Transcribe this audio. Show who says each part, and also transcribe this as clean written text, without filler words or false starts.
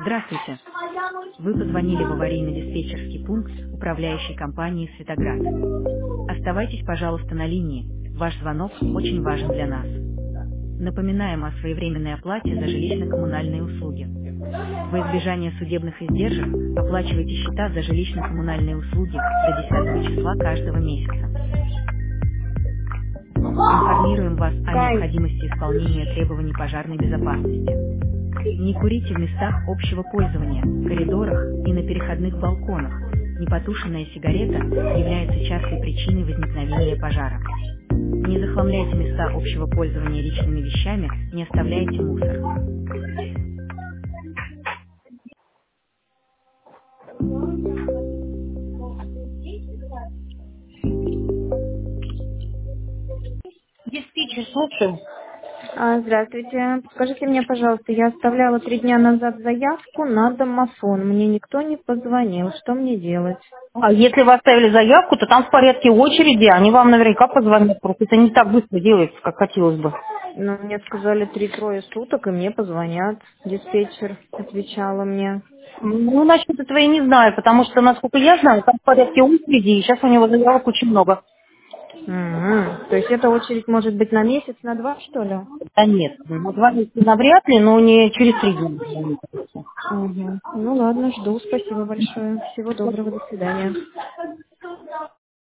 Speaker 1: Здравствуйте. Вы позвонили в аварийно-диспетчерский пункт управляющей компании «Светоград». Оставайтесь, пожалуйста, на линии. Ваш звонок очень важен для нас. Напоминаем о своевременной оплате за жилищно-коммунальные услуги. Во избежание судебных издержек оплачивайте счета за жилищно-коммунальные услуги до 10 числа каждого месяца. Информируем вас о
Speaker 2: Кай.
Speaker 1: необходимости исполнения требований пожарной безопасности. Не курите в местах общего пользования, коридорах и на переходных балконах. Непотушенная сигарета является частой причиной возникновения пожара. Не захламляйте места общего пользования личными вещами, не оставляйте мусор. Диспетчер, слушаю.
Speaker 2: Здравствуйте. Скажите мне, пожалуйста, я оставляла 3 дня назад заявку на домофон. Мне никто не позвонил. Что мне делать?
Speaker 3: А если вы оставили заявку, то там в порядке очереди, они вам наверняка позвонят. Просто это не так быстро делается, как хотелось бы.
Speaker 2: Ну, мне сказали 3-3 суток, и мне позвонят. Диспетчер отвечала мне.
Speaker 3: Ну, насчет этого я не знаю, потому что, насколько я знаю, там в порядке очереди, и сейчас у него заявок очень много.
Speaker 2: То есть эта очередь может быть на месяц, на 2, что ли?
Speaker 3: Да нет, ну, 2 месяца навряд ли, но не через 3 дня.
Speaker 2: Угу. Ну ладно, жду. Спасибо большое. Всего доброго. До свидания.